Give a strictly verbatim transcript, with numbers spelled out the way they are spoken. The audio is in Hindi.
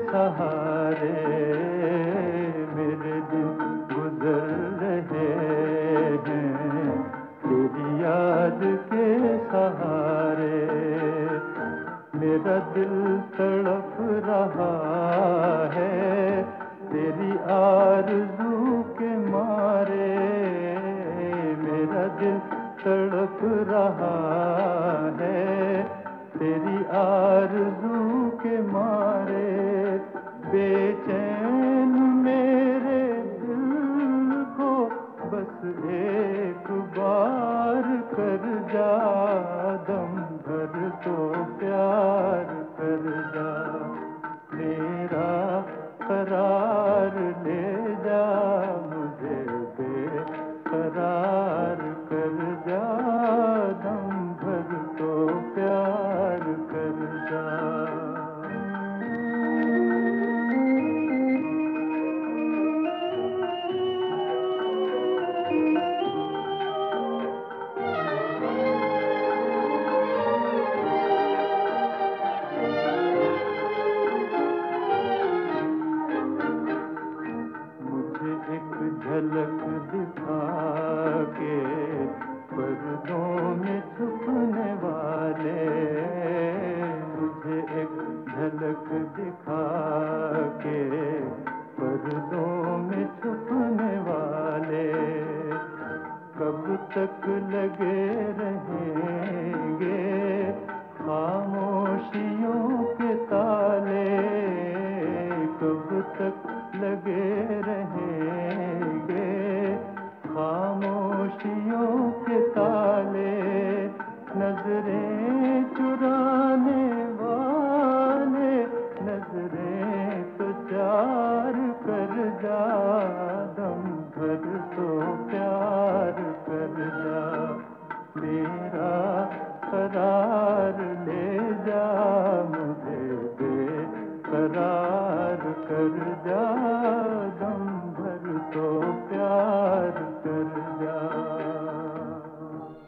सहारे मेरे दिन गुजर रहे हैं, तेरी याद के सहारे। मेरा दिल तड़प रहा है तेरी आरज़ू के मारे, मेरा दिल तड़प रहा है तेरी आरज़ू के मारे। बेचैन मेरे दिल को बस एक बार कर जा, दम भर तो प्यार कर जा। मेरा करार ले जा, मुझे बेकरार कर जा, दम भर तो प्यार कर जा। एक झलक दिखा के पर्दों में छुपने वाले, मुझे एक झलक दिखा के पर्दों में छुपने वाले। कब तक लगे रहेंगे खामोशियों के ताले, कब तक लगे रहेंगे खामोशियों के ताले। नजरें चुराने वाले नजरें तो चार कर जा, दम भर तो प्यार कर जा। मेरा करार ले जा, मुझे बेकरार कर जा।